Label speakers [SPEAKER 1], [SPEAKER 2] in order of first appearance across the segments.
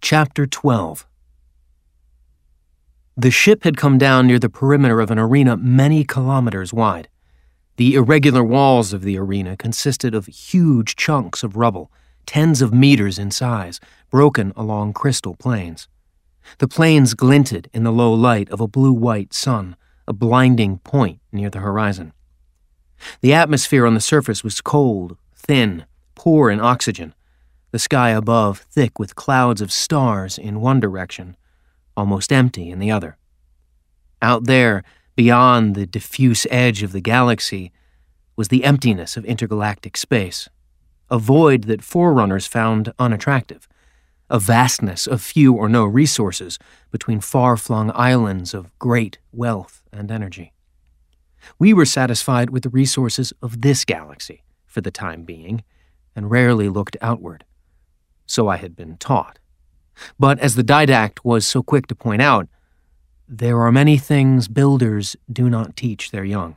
[SPEAKER 1] Chapter 12. The ship had come down near the perimeter of an arena many kilometers wide. The irregular walls of the arena consisted of huge chunks of rubble, tens of meters in size, broken along crystal plains. The plains glinted in the low light of a blue-white sun, a blinding point near the horizon. The atmosphere on the surface was cold, thin, poor in oxygen, the sky above thick with clouds of stars in one direction, almost empty in the other. Out there, beyond the diffuse edge of the galaxy, was the emptiness of intergalactic space, a void that forerunners found unattractive, a vastness of few or no resources between far-flung islands of great wealth and energy. We were satisfied with the resources of this galaxy, for the time being, and rarely looked outward. So I had been taught. But as the Didact was so quick to point out, there are many things builders do not teach their young.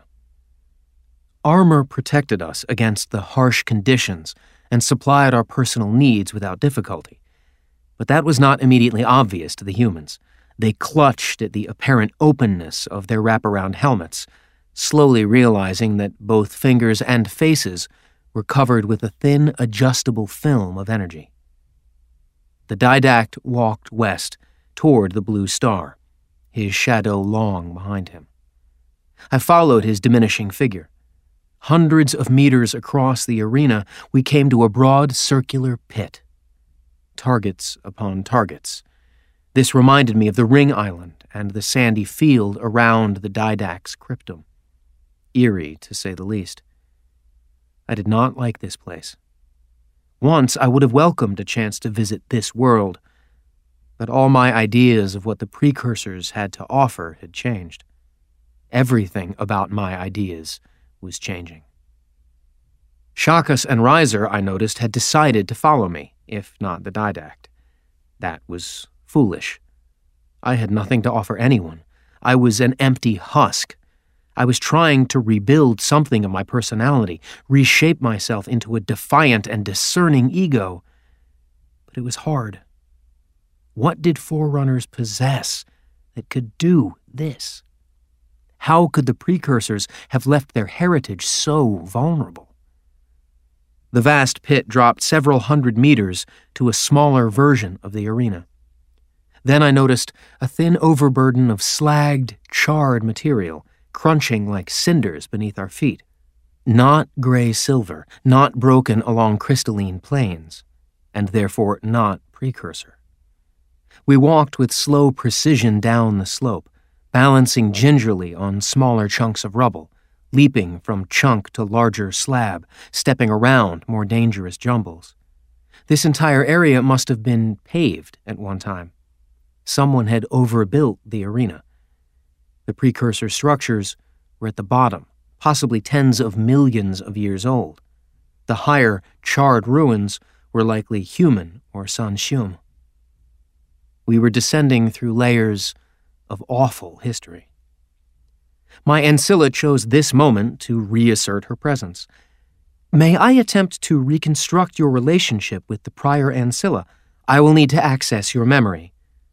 [SPEAKER 1] Armor protected us against the harsh conditions and supplied our personal needs without difficulty. But that was not immediately obvious to the humans. They clutched at the apparent openness of their wraparound helmets, slowly realizing that both fingers and faces were covered with a thin, adjustable film of energy. The Didact walked west, toward the blue star, his shadow long behind him. I followed his diminishing figure. Hundreds of meters across the arena, we came to a broad circular pit. Targets upon targets. This reminded me of the ring island and the sandy field around the Didact's cryptum. Eerie, to say the least. I did not like this place. Once I would have welcomed a chance to visit this world, but all my ideas of what the precursors had to offer had changed. Everything about my ideas was changing. Shakkas and Riser, I noticed, had decided to follow me, if not the Didact. That was foolish. I had nothing to offer anyone. I was an empty husk. I was trying to rebuild something of my personality, reshape myself into a defiant and discerning ego. But it was hard. What did Forerunners possess that could do this? How could the precursors have left their heritage so vulnerable? The vast pit dropped several hundred meters to a smaller version of the arena. Then I noticed a thin overburden of slagged, charred material, crunching like cinders beneath our feet. Not gray-silver, not broken along crystalline plains, and therefore not precursor. We walked with slow precision down the slope, balancing gingerly on smaller chunks of rubble, leaping from chunk to larger slab, stepping around more dangerous jumbles. This entire area must have been paved at one time. Someone had overbuilt the arena. The precursor structures were at the bottom, possibly tens of millions of years old. The higher, charred ruins were likely human or Sanshum. We were descending through layers of awful history. My Ancilla chose this moment to reassert her presence. May I attempt to reconstruct your relationship with the prior Ancilla? I will need to access your memory.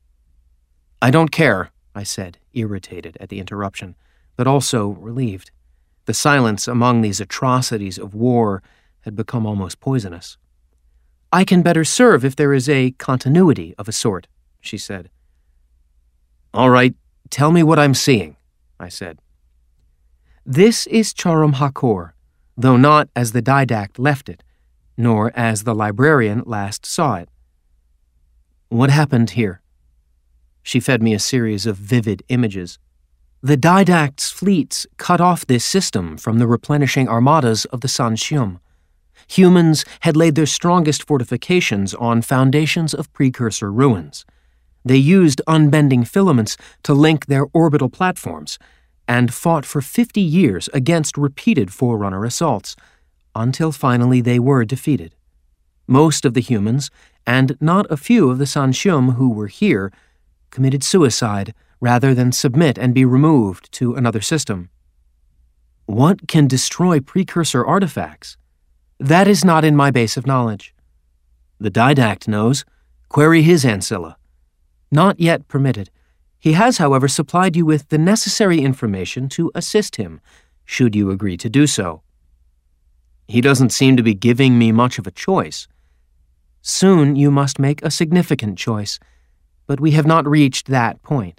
[SPEAKER 1] I don't care, I said, irritated at the interruption, but also relieved. The silence among these atrocities of war had become almost poisonous. I can better serve if there is a continuity of a sort, she said. All right, tell me what I'm seeing, I said. This is Charum Hakor, though not as the Didact left it, nor as the librarian last saw it. What happened here? She fed me a series of vivid images. The Didact's fleets cut off this system from the replenishing armadas of the Sanshum. Humans had laid their strongest fortifications on foundations of precursor ruins. They used unbending filaments to link their orbital platforms, and fought for 50 years against repeated Forerunner assaults, until finally they were defeated. Most of the humans, and not a few of the Sanshum who were here, committed suicide rather than submit and be removed to another system. What can destroy precursor artifacts? That is not in my base of knowledge. The Didact knows. Query his ancilla. Not yet permitted. He has, however, supplied you with the necessary information to assist him, should you agree to do so. He doesn't seem to be giving me much of a choice. Soon you must make a significant choice, but we have not reached that point.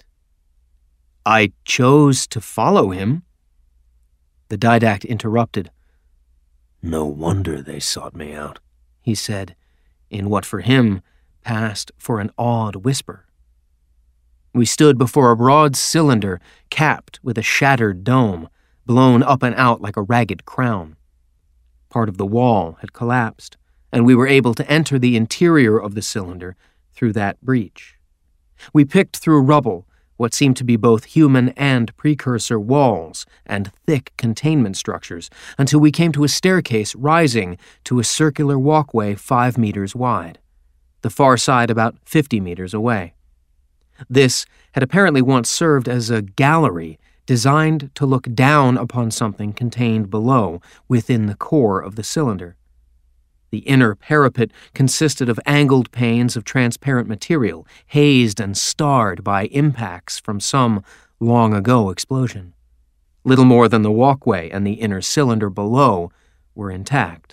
[SPEAKER 1] I chose to follow him. The didact interrupted. No wonder they sought me out, he said, in what for him passed for an awed whisper. We stood before a broad cylinder capped with a shattered dome, blown up and out like a ragged crown. Part of the wall had collapsed, and we were able to enter the interior of the cylinder through that breach. We picked through rubble, what seemed to be both human and precursor walls and thick containment structures, until we came to a staircase rising to a circular walkway 5 meters wide, the far side about 50 meters away. This had apparently once served as a gallery designed to look down upon something contained below, within the core of the cylinder. The inner parapet consisted of angled panes of transparent material, hazed and starred by impacts from some long-ago explosion. Little more than the walkway and the inner cylinder below were intact.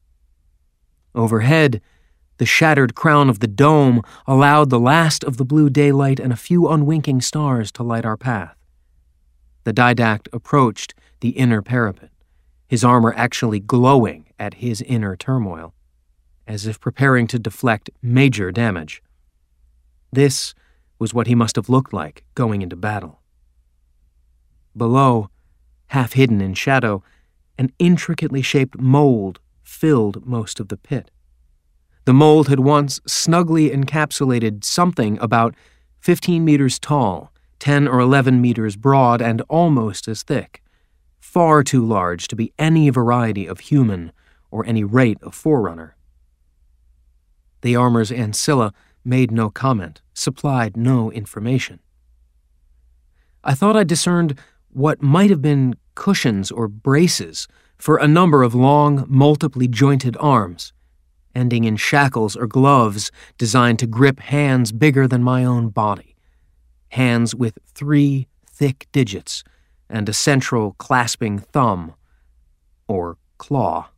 [SPEAKER 1] Overhead, the shattered crown of the dome allowed the last of the blue daylight and a few unwinking stars to light our path. The didact approached the inner parapet, his armor actually glowing at his inner turmoil, as if preparing to deflect major damage. This was what he must have looked like going into battle. Below, half hidden in shadow, an intricately shaped mold filled most of the pit. The mold had once snugly encapsulated something about 15 meters tall, 10 or 11 meters broad, and almost as thick, far too large to be any variety of human or any rate of forerunner. The armor's ancilla made no comment, supplied no information. I thought I discerned what might have been cushions or braces for a number of long, multiply jointed arms, ending in shackles or gloves designed to grip hands bigger than my own body, hands with 3 thick digits and a central clasping thumb, or claw.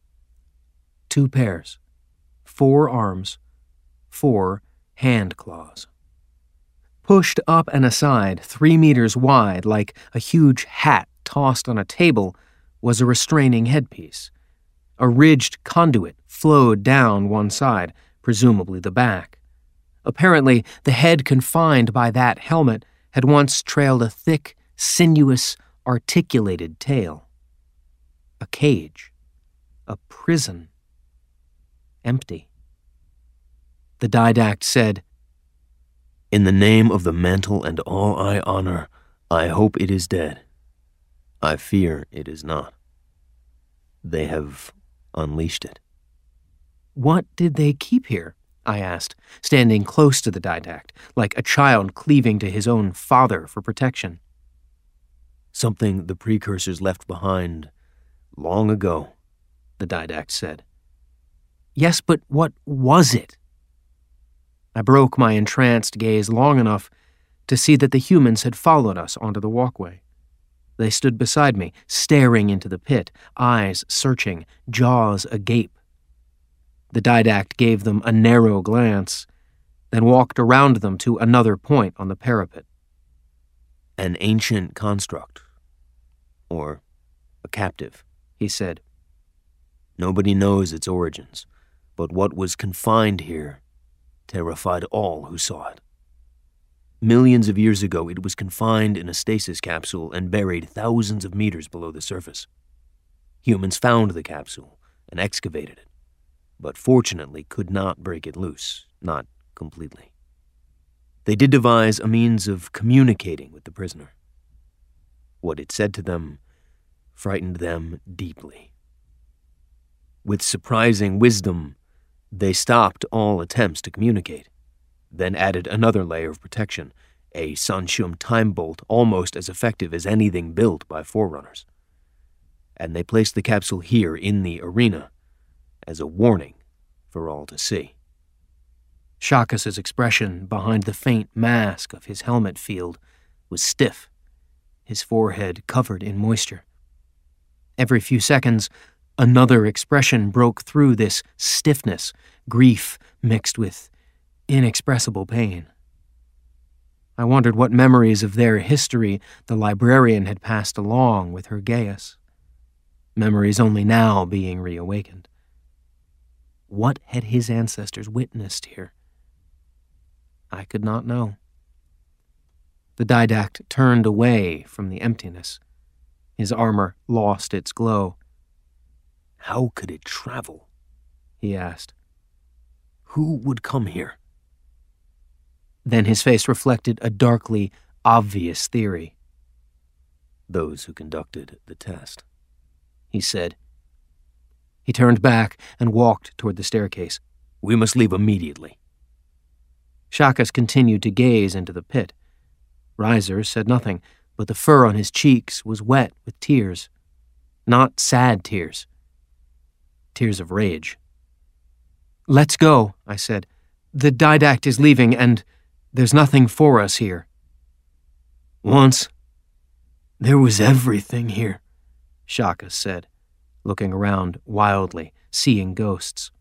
[SPEAKER 1] 2 pairs, 4 arms, 4 hand claws. Pushed up and aside, 3 meters wide, like a huge hat tossed on a table, was a restraining headpiece. A ridged conduit flowed down one side, presumably the back. Apparently, the head confined by that helmet had once trailed a thick, sinuous, articulated tail. A cage. A prison. Empty. The didact said, "In the name of the mantle and all I honor, I hope it is dead. I fear it is not. They have unleashed it." What did they keep here? I asked, standing close to the didact, like a child cleaving to his own father for protection. Something the precursors left behind long ago, the didact said. Yes, but what was it? I broke my entranced gaze long enough to see that the humans had followed us onto the walkway. They stood beside me, staring into the pit, eyes searching, jaws agape. The didact gave them a narrow glance, then walked around them to another point on the parapet. An ancient construct, or a captive, he said. Nobody knows its origins, but what was confined here terrified all who saw it. Millions of years ago, it was confined in a stasis capsule and buried thousands of meters below the surface. Humans found the capsule and excavated it, but fortunately could not break it loose, not completely. They did devise a means of communicating with the prisoner. What it said to them frightened them deeply. With surprising wisdom, they stopped all attempts to communicate, then added another layer of protection, a Sanshum time bolt almost as effective as anything built by Forerunners. And they placed the capsule here in the arena as a warning for all to see. Shakas's expression behind the faint mask of his helmet field was stiff, his forehead covered in moisture. Every few seconds, another expression broke through this stiffness, grief mixed with inexpressible pain. I wondered what memories of their history the librarian had passed along with her Gaius. Memories only now being reawakened. What had his ancestors witnessed here? I could not know. The didact turned away from the emptiness. His armor lost its glow.
[SPEAKER 2] "How could it travel?"
[SPEAKER 1] he asked.
[SPEAKER 2] "Who would come here?"
[SPEAKER 1] Then his face reflected a darkly obvious theory.
[SPEAKER 2] "Those who conducted the test,"
[SPEAKER 1] he said. He turned back and walked toward the staircase.
[SPEAKER 2] "We must leave immediately."
[SPEAKER 1] Shakas continued to gaze into the pit. Reiser said nothing, but the fur on his cheeks was wet with tears. Not sad tears. Tears of rage. "Let's go," I said. "The didact is leaving, and there's nothing for us here."
[SPEAKER 2] "Once, there was everything here," Shakas said, looking around wildly, seeing ghosts.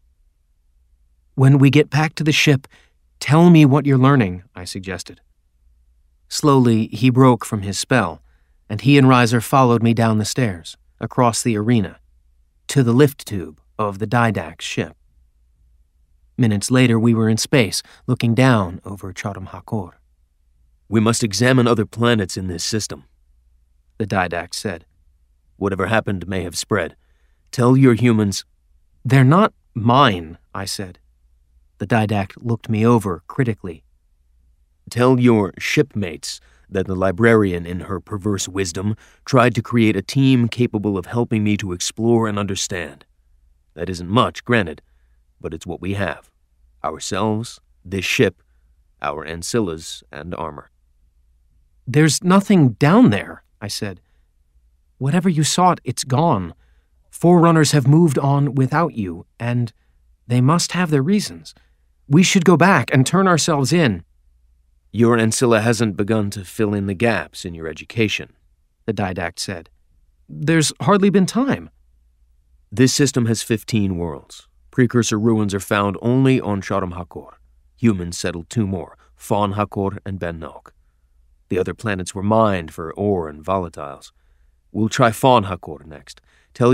[SPEAKER 1] "When we get back to the ship, tell me what you're learning," I suggested. Slowly, he broke from his spell, and he and Reiser followed me down the stairs, across the arena, to the lift tube of the didact's ship. Minutes later, we were in space, looking down over Chotam Hakor.
[SPEAKER 2] "We must examine other planets in this system,"
[SPEAKER 1] the didact said.
[SPEAKER 2] "Whatever happened may have spread. Tell your humans—"
[SPEAKER 1] "They're not mine," I said. The didact looked me over critically.
[SPEAKER 2] "Tell your shipmates that the librarian, in her perverse wisdom, tried to create a team capable of helping me to explore and understand. That isn't much, granted, but it's what we have. Ourselves, this ship, our ancillas, and armor."
[SPEAKER 1] "There's nothing down there," I said. "Whatever you sought, it's gone. Forerunners have moved on without you, and they must have their reasons. We should go back and turn ourselves in."
[SPEAKER 2] "Your ancilla hasn't begun to fill in the gaps in your education,"
[SPEAKER 1] the didact said. "There's hardly been time."
[SPEAKER 2] "This system has 15 worlds. Precursor ruins are found only on Chotam Hakor. Humans settled 2 more, Fawn Hakor and Ben Nog. The other planets were mined for ore and volatiles. We'll try Fawn Hakor next. Tell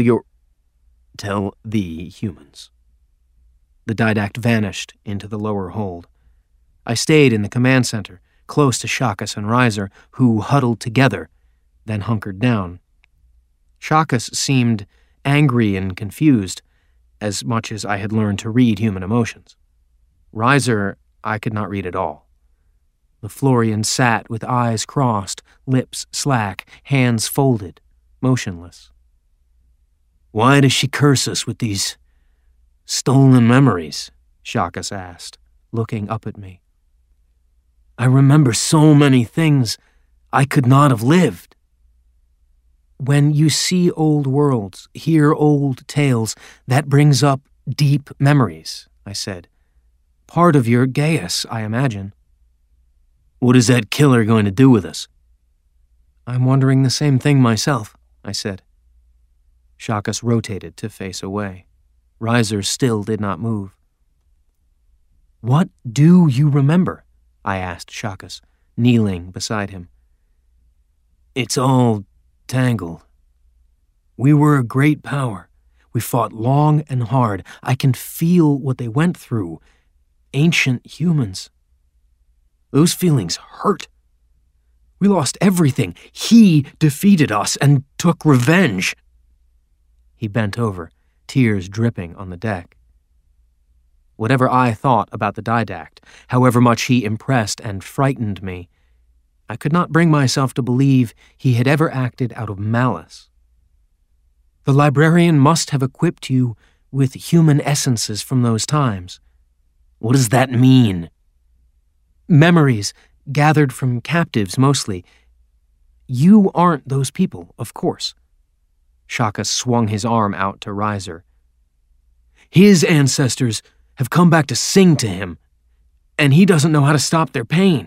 [SPEAKER 2] the humans."
[SPEAKER 1] The didact vanished into the lower hold. I stayed in the command center, close to Shakas and Reiser, who huddled together, then hunkered down. Shakas seemed angry and confused, as much as I had learned to read human emotions. Reiser, I could not read at all. The Florian sat with eyes crossed, lips slack, hands folded, motionless.
[SPEAKER 2] "Why does she curse us with these stolen memories?" Shakas asked, looking up at me. "I remember so many things I could not have lived."
[SPEAKER 1] "When you see old worlds, hear old tales, that brings up deep memories," I said. "Part of your Gaius, I imagine."
[SPEAKER 2] "What is that killer going to do with us?"
[SPEAKER 1] "I'm wondering the same thing myself," I said. Shakas rotated to face away. Reiser still did not move. "What do you remember?" I asked Shakas, kneeling beside him.
[SPEAKER 2] "It's all tangled. We were a great power. We fought long and hard. I can feel what they went through. Ancient humans. Those feelings hurt. We lost everything. He defeated us and took revenge."
[SPEAKER 1] He bent over, tears dripping on the deck. Whatever I thought about the didact, however much he impressed and frightened me, I could not bring myself to believe he had ever acted out of malice. "The librarian must have equipped you with human essences from those times."
[SPEAKER 2] "What does that mean?"
[SPEAKER 1] "Memories, gathered from captives mostly. You aren't those people, of course." Shakas swung his arm out to Reiser.
[SPEAKER 2] "His ancestors have come back to sing to him. and he doesn't know how to stop their pain."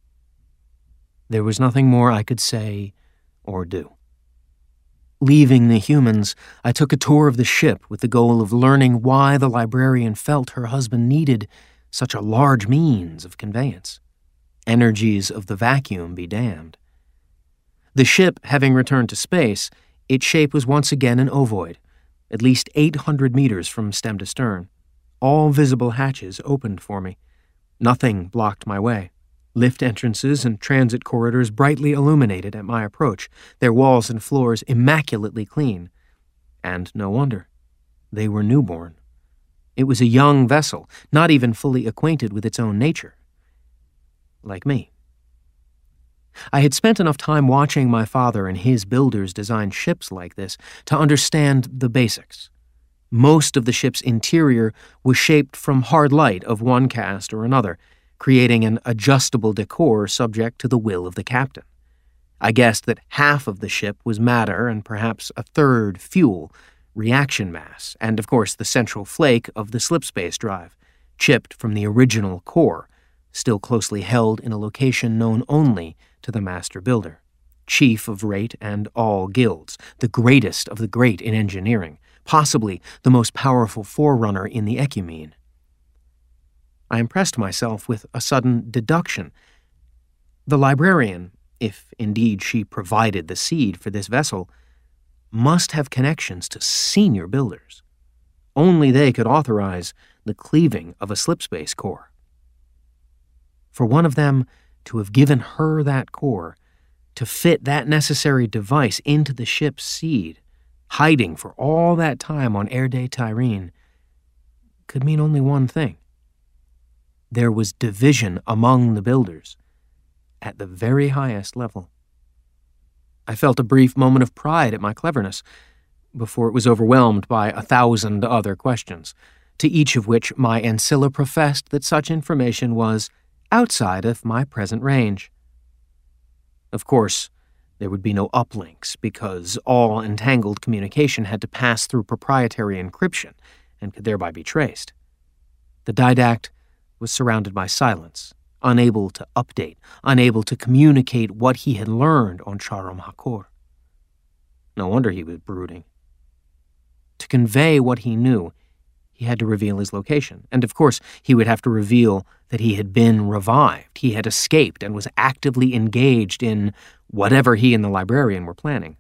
[SPEAKER 2] There was nothing more I could say or do. Leaving the humans, I took a tour of the ship with the goal of learning why the librarian felt her husband needed such a large means of conveyance. Energies of the vacuum be damned. The ship having returned to space, its shape was once again an ovoid, at least 800 meters from stem to stern. All visible hatches opened for me. Nothing blocked my way. Lift entrances and transit corridors brightly illuminated at my approach, their walls and floors immaculately clean. And no wonder. They were newborn. It was a young vessel, not even fully acquainted with its own nature. Like me. I had spent enough time watching my father and his builders design ships like this to understand the basics. Most of the ship's interior was shaped from hard light of one cast or another, creating an adjustable decor subject to the will of the captain. I guessed that half of the ship was matter and perhaps a third fuel, reaction mass, and of course the central flake of the slipspace drive, chipped from the original core, still closely held in a location known only to the master builder, chief of Rate and all guilds, the greatest of the great in engineering, possibly the most powerful forerunner in the ecumene. I impressed myself with a sudden deduction. The librarian, if indeed she provided the seed for this vessel, must have connections to senior builders. Only they could authorize the cleaving of a slipspace core. For one of them to have given her that core, to fit that necessary device into the ship's seed, hiding for all that time on Erde Tyrene, could mean only one thing. There was division among the builders, at the very highest level. I felt a brief moment of pride at my cleverness, before it was overwhelmed by 1,000 other questions, to each of which my ancilla professed that such information was outside of my present range. Of course, there would be no uplinks, because all entangled communication had to pass through proprietary encryption and could thereby be traced. The didact was surrounded by silence, unable to update, unable to communicate what he had learned on Sharam Hakor. No wonder he was brooding. To convey what he knew, he had to reveal his location, and of course he would have to reveal that he had been revived, he had escaped and was actively engaged in whatever he and the librarian were planning.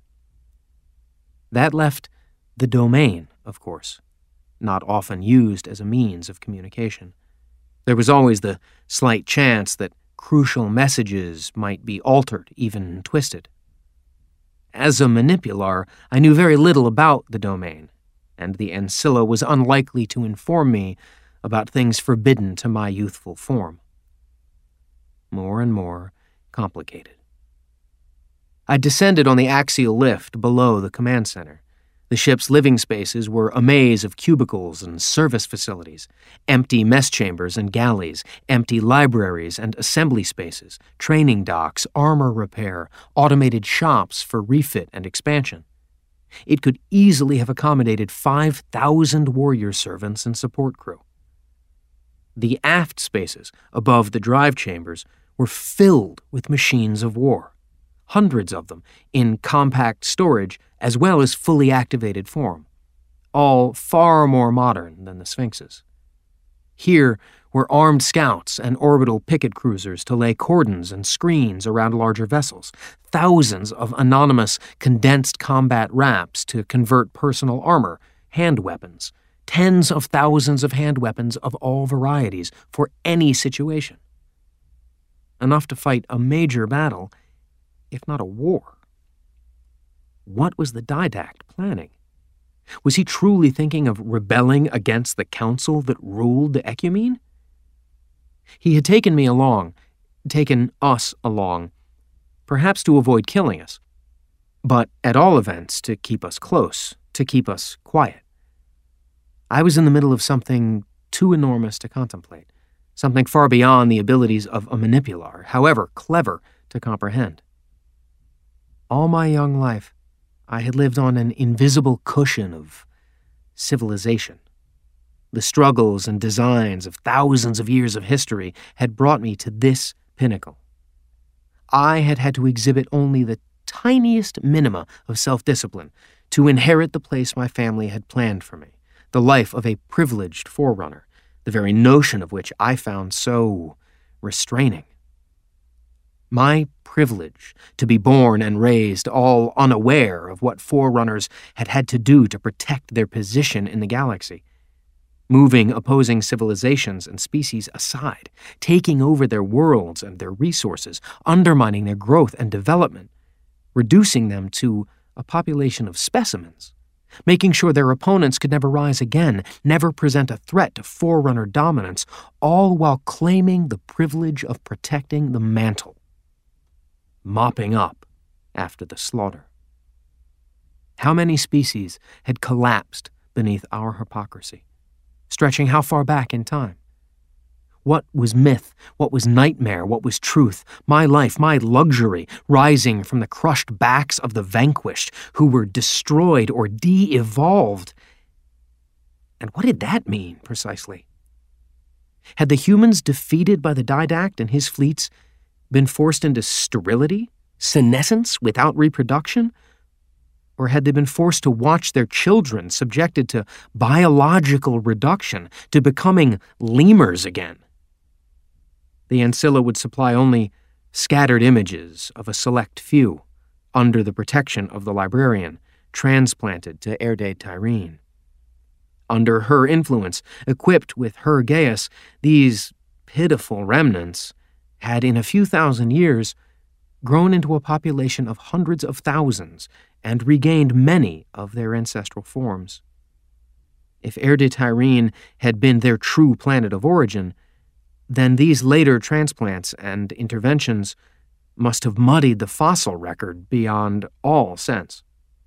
[SPEAKER 2] That left the domain, of course, not often used as a means of communication. There was always the slight chance that crucial messages might be altered, even twisted. As a manipular, I knew very little about the domain, and the ancilla was unlikely to inform me about things forbidden to my youthful form. More and more complicated. I descended on the axial lift below the command center. The ship's living spaces were a maze of cubicles and service facilities, empty mess chambers and galleys, empty libraries and assembly spaces, training docks, armor repair, automated shops for refit and expansion. It could easily have accommodated 5,000 warrior servants and support crew. The aft spaces above the drive chambers were filled with machines of war, hundreds of them in compact storage as well as fully activated form, all far more modern than the Sphinxes. Here were armed scouts and orbital picket cruisers to lay cordons and screens around larger vessels, thousands of anonymous condensed combat wraps to convert personal armor, hand weapons, tens of thousands of hand weapons of all varieties for any situation. Enough to fight a major battle, if not a war. What was the didact planning? Was he truly thinking of rebelling against the council that ruled the ecumene? He had taken me along, taken us along, perhaps to avoid killing us, but at all events to keep us close, to keep us quiet. I was in the middle of something too enormous to contemplate, something far beyond the abilities of a manipular, however clever to comprehend. All my young life, I had lived on an invisible cushion of civilization.
[SPEAKER 1] The struggles and designs of thousands of years of history had brought me to this pinnacle. I had had to exhibit only the tiniest minima of self-discipline to inherit the place my family had planned for me, the life of a privileged forerunner, the very notion of which I found so restraining. My privilege to be born and raised all unaware of what forerunners had had to do to protect their position in the galaxy, moving opposing civilizations and species aside, taking over their worlds and their resources, undermining their growth and development, reducing them to a population of specimens, making sure their opponents could never rise again, never present a threat to forerunner dominance, all while claiming the privilege of protecting the mantle, mopping up after the slaughter. How many species had collapsed beneath our hypocrisy, stretching how far back in time? What was myth? What was nightmare? What was truth? My life, my luxury, rising from the crushed backs of the vanquished who were destroyed or de-evolved. And what did that mean, precisely? Had the humans defeated by the Didact and his fleets been forced into sterility, senescence without reproduction? Or had they been forced to watch their children subjected to biological reduction, to becoming lemurs again? The Ancilla would supply only scattered images of a select few, under the protection of the librarian, transplanted to Erde Tyrene. Under her influence, equipped with her Gaius, these pitiful remnants had in a few thousand years grown into a population of hundreds of thousands and regained many of their ancestral forms. If Erde Tyrene had been their true planet of origin, then these later transplants and interventions must have muddied the fossil record beyond all sense.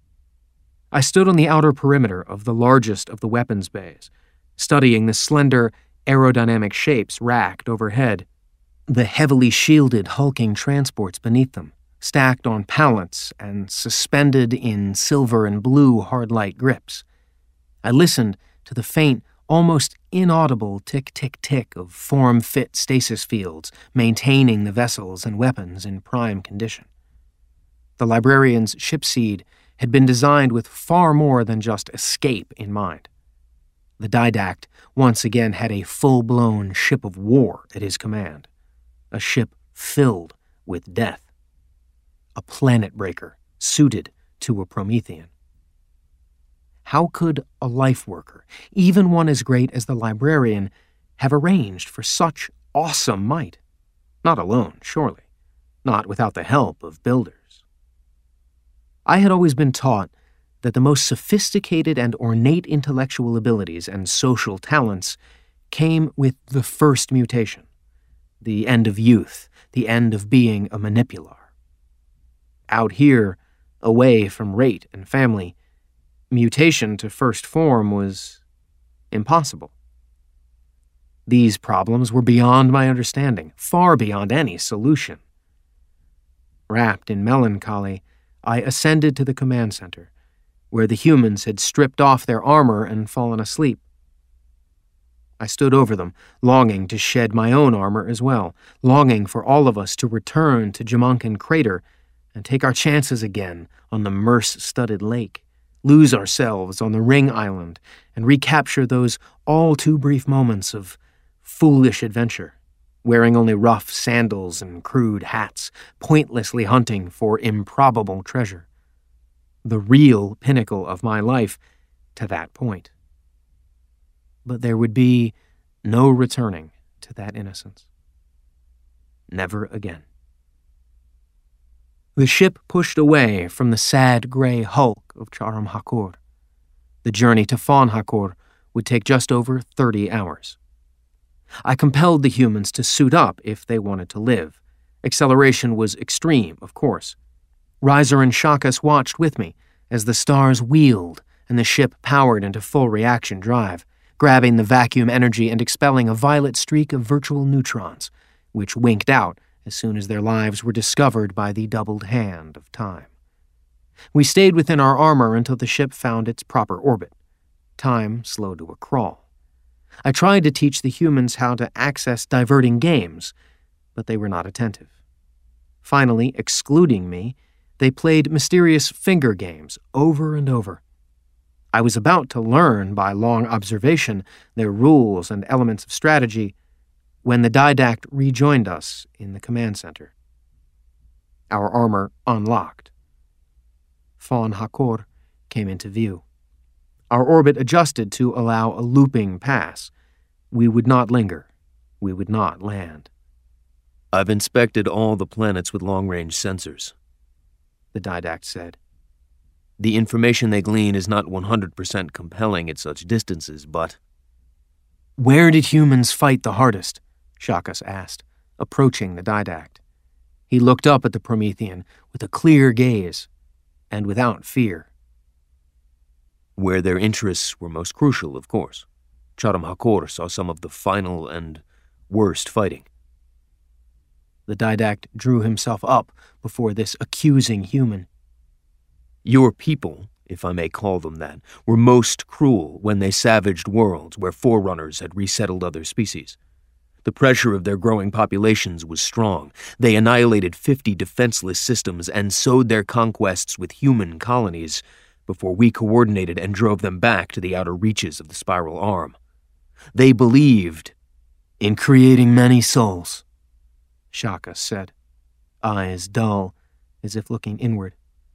[SPEAKER 1] I stood on the outer perimeter of the largest of the weapons bays, studying the slender, aerodynamic shapes racked overhead, the heavily shielded hulking transports beneath them, stacked on pallets and suspended in silver and blue hard-light grips. I listened to the faint, almost inaudible tick-tick-tick of form-fit stasis fields maintaining the vessels and weapons in prime condition. The librarian's ship seed had been designed with far more than just escape in mind. The Didact once again had a full-blown ship of war at his command, a ship filled with death, a planet breaker suited to a Promethean. How could a life worker, even one as great as the librarian, have arranged for such awesome might? Not alone, surely. Not without the help of builders. I had always been taught that the most sophisticated and ornate intellectual abilities and social talents came with the first mutation, the end of youth, the end of being a manipular. Out here, away from rate and family, mutation to first form was impossible. These problems were beyond my understanding, far beyond any solution. Wrapped in melancholy, I ascended to the command center, where the humans had stripped off their armor and fallen asleep. I stood over them, longing to shed my own armor as well, longing for all of us to return to Jamonkin Crater and take our chances again on the Merce-studded lake, lose ourselves on the Ring Island, and recapture those all-too-brief moments of foolish adventure, wearing only rough sandals and crude hats, pointlessly hunting for improbable treasure. The real pinnacle of my life to that point. But there would be no returning to that innocence. Never again. The ship pushed away from the sad gray hulk of Charam Hakor. The journey to Fawn Hakor would take just over 30 hours. I compelled the humans to suit up if they wanted to live. Acceleration was extreme, of course. Riser and Shakas watched with me as the stars wheeled and the ship powered into full reaction drive, grabbing the vacuum energy and expelling a violet streak of virtual neutrons, which winked out as soon as their lives were discovered by the doubled hand of time. We stayed within our armor until the ship found its proper orbit. Time slowed to a crawl. I tried to teach the humans how to access diverting games, but they were not attentive. Finally, excluding me, they played mysterious finger games over and over. I was about to learn by long observation their rules and elements of strategy when the Didact rejoined us in the command center. Our armor unlocked. Fawn Hakor came into view. Our orbit adjusted to allow a looping pass. We would not linger. We would not land.
[SPEAKER 2] "I've inspected all the planets with long-range sensors,"
[SPEAKER 1] the Didact said.
[SPEAKER 2] "The information they glean is not 100% compelling at such distances, but—"
[SPEAKER 1] "Where did humans fight the hardest?" Shakas asked, approaching the Didact. He looked up at the Promethean with a clear gaze and without fear.
[SPEAKER 2] "Where their interests were most crucial, of course. Chatham Hakor saw some of the final and worst fighting."
[SPEAKER 1] The Didact drew himself up before this accusing human.
[SPEAKER 2] "Your people, if I may call them that, were most cruel when they savaged worlds where forerunners had resettled other species. The pressure of their growing populations was strong. They annihilated 50 defenseless systems and sowed their conquests with human colonies before we coordinated and drove them back to the outer reaches of the spiral arm. They believed
[SPEAKER 1] in creating many souls," Shaka said, eyes dull, as if looking inward.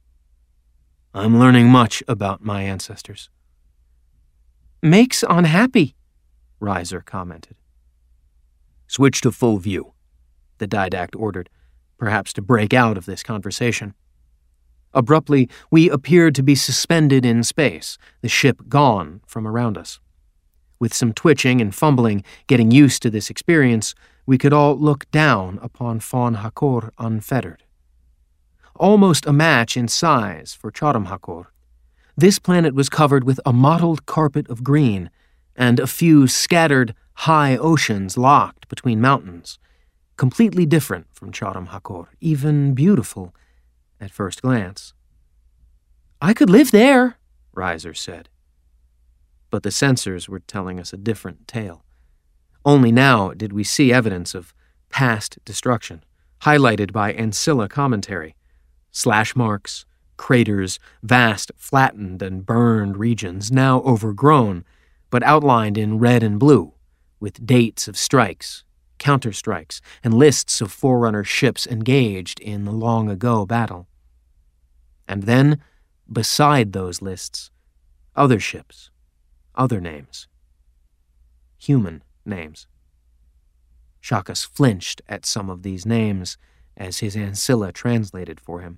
[SPEAKER 1] "I'm learning much about my ancestors." "Makes unhappy," Reiser commented.
[SPEAKER 2] "Switch to full view,"
[SPEAKER 1] the Didact ordered, perhaps to break out of this conversation. Abruptly, we appeared to be suspended in space, the ship gone from around us. With some twitching and fumbling, getting used to this experience, we could all look down upon Fawn Hakor unfettered. Almost a match in size for Chatham Hakor, this planet was covered with a mottled carpet of green and a few scattered high oceans locked between mountains, completely different from Chatham Hakor, even beautiful at first glance. "I could live there," Reiser said. But the sensors were telling us a different tale. Only now did we see evidence of past destruction, highlighted by Ancilla commentary. Slash marks, craters, vast flattened and burned regions, now overgrown, but outlined in red and blue, with dates of strikes, counterstrikes, and lists of Forerunner ships engaged in the long-ago battle. And then, beside those lists, other ships, other names. Human names. Shakas flinched at some of these names as his Ancilla translated for him.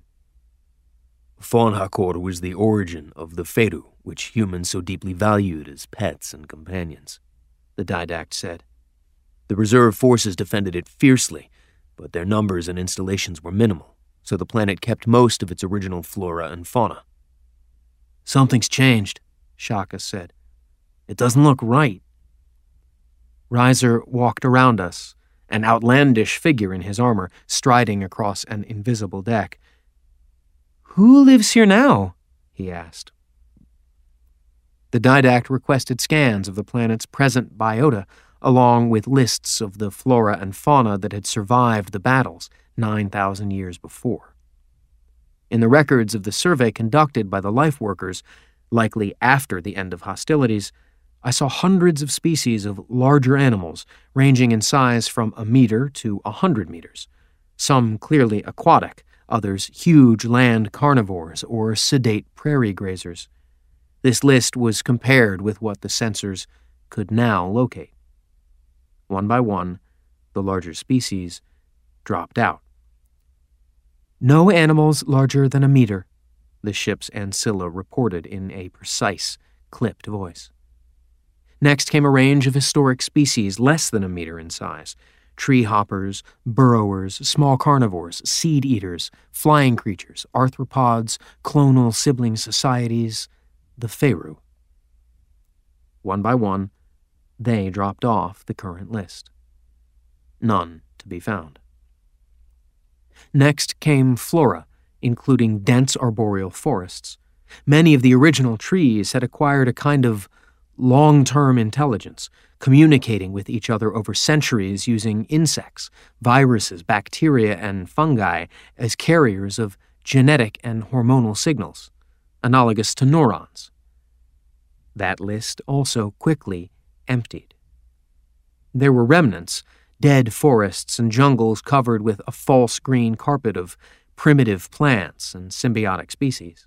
[SPEAKER 2] Fawn Hakor was the origin of the Feru, which humans so deeply valued as pets and companions, the Didact said. The reserve forces defended it fiercely, but their numbers and installations were minimal, so the planet kept most of its original flora and fauna.
[SPEAKER 1] "Something's changed," Shaka said. "It doesn't look right." Reiser walked around us, an outlandish figure in his armor, striding across an invisible deck. "Who lives here now?" he asked. The Didact requested scans of the planet's present biota, along with lists of the flora and fauna that had survived the battles 9,000 years before. In the records of the survey conducted by the life workers, likely after the end of hostilities, I saw hundreds of species of larger animals, ranging in size from a meter to 100 meters, some clearly aquatic, others huge land carnivores or sedate prairie grazers. This list was compared with what the sensors could now locate. One by one, the larger species dropped out. "No animals larger than a meter," the ship's Ancilla reported in a precise, clipped voice. Next came a range of historic species less than a meter in size: tree hoppers, burrowers, small carnivores, seed eaters, flying creatures, arthropods, clonal sibling societies, the Feru. One by one, they dropped off the current list. None to be found. Next came flora, including dense arboreal forests. Many of the original trees had acquired a kind of long-term intelligence, communicating with each other over centuries using insects, viruses, bacteria, and fungi as carriers of genetic and hormonal signals, analogous to neurons. That list also quickly emptied. There were remnants, dead forests and jungles covered with a false green carpet of primitive plants and symbiotic species.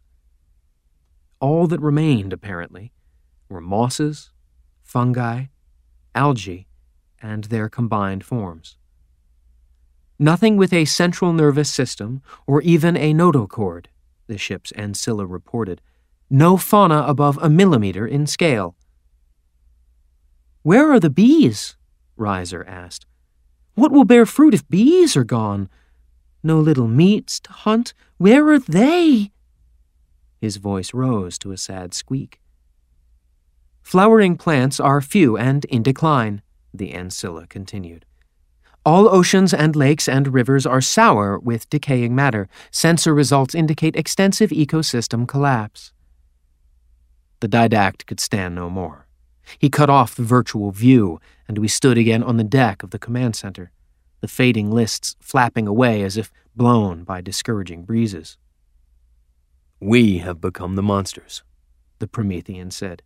[SPEAKER 1] All that remained, apparently, were mosses, fungi, algae, and their combined forms. Nothing with a central nervous system or even a notochord, the ship's ancilla reported. No fauna above a millimeter in scale. "Where are the bees?" Reiser asked. "What will bear fruit if bees are gone? No little meats to hunt. Where are they?" His voice rose to a sad squeak. "Flowering plants are few and in decline," the ancilla continued. "All oceans and lakes and rivers are sour with decaying matter. Sensor results indicate extensive ecosystem collapse." The didact could stand no more. He cut off the virtual view, and we stood again on the deck of the command center, the fading lists flapping away as if blown by discouraging breezes.
[SPEAKER 2] "We have become the monsters,"
[SPEAKER 1] the Promethean said.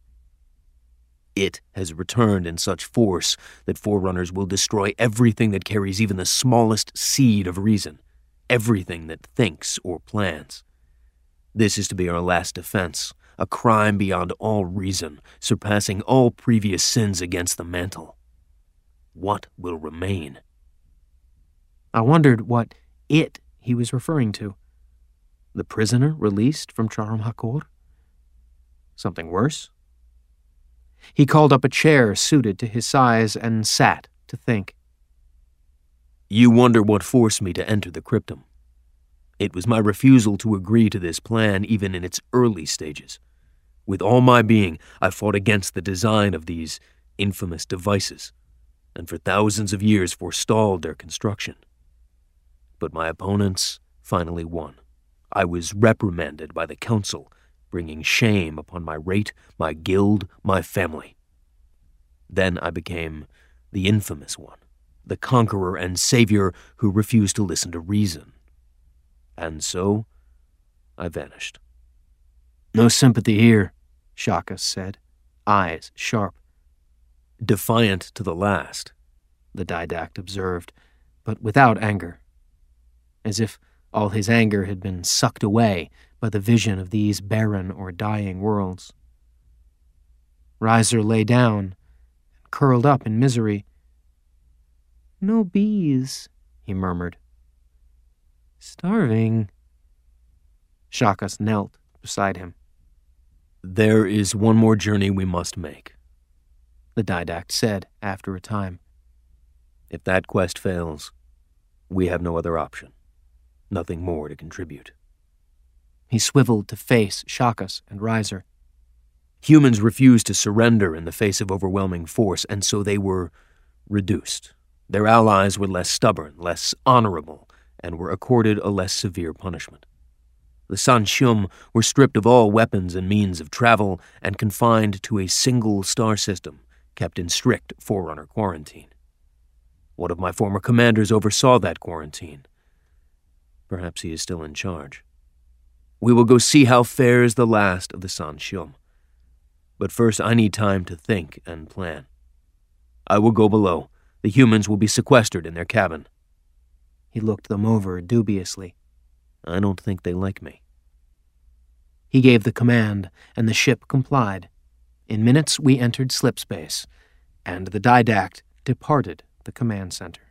[SPEAKER 2] "It has returned in such force that Forerunners will destroy everything that carries even the smallest seed of reason, everything that thinks or plans. This is to be our last defense, a crime beyond all reason, surpassing all previous sins against the mantle. What will remain?"
[SPEAKER 1] I wondered what "it" he was referring to. The prisoner released from Charam Hakor? Something worse? He called up a chair suited to his size and sat to think.
[SPEAKER 2] "You wonder what forced me to enter the cryptum. It was my refusal to agree to this plan even in its early stages. With all my being, I fought against the design of these infamous devices, and for thousands of years forestalled their construction. But my opponents finally won. I was reprimanded by the council, bringing shame upon my rate, my guild, my family. Then I became the infamous one, the conqueror and savior who refused to listen to reason. And so I vanished."
[SPEAKER 1] "No sympathy here," Shakas said, eyes sharp.
[SPEAKER 2] "Defiant to the last,"
[SPEAKER 1] the didact observed, but without anger, as if all his anger had been sucked away by the vision of these barren or dying worlds. Reiser lay down, curled up in misery. "No bees," he murmured. "Starving." Shakas knelt beside him.
[SPEAKER 2] "There is one more journey we must make,"
[SPEAKER 1] the didact said after a time.
[SPEAKER 2] "If that quest fails, we have no other option. Nothing more to contribute."
[SPEAKER 1] He swiveled to face Shakas and Reiser.
[SPEAKER 2] Humans refused to surrender in the face of overwhelming force, and so they were reduced. Their allies were less stubborn, less honorable, and were accorded a less severe punishment. The Sanshum were stripped of all weapons and means of travel and confined to a single star system, kept in strict Forerunner quarantine. One of my former commanders oversaw that quarantine. Perhaps he is still in charge. We will go see how fares the last of the Sanshum. But first I need time to think and plan. I will go below. The humans will be sequestered in their cabin.
[SPEAKER 1] He looked them over dubiously.
[SPEAKER 2] I don't think they like me.
[SPEAKER 1] He gave the command, and the ship complied. In minutes we entered slipspace, and the didact departed the command center.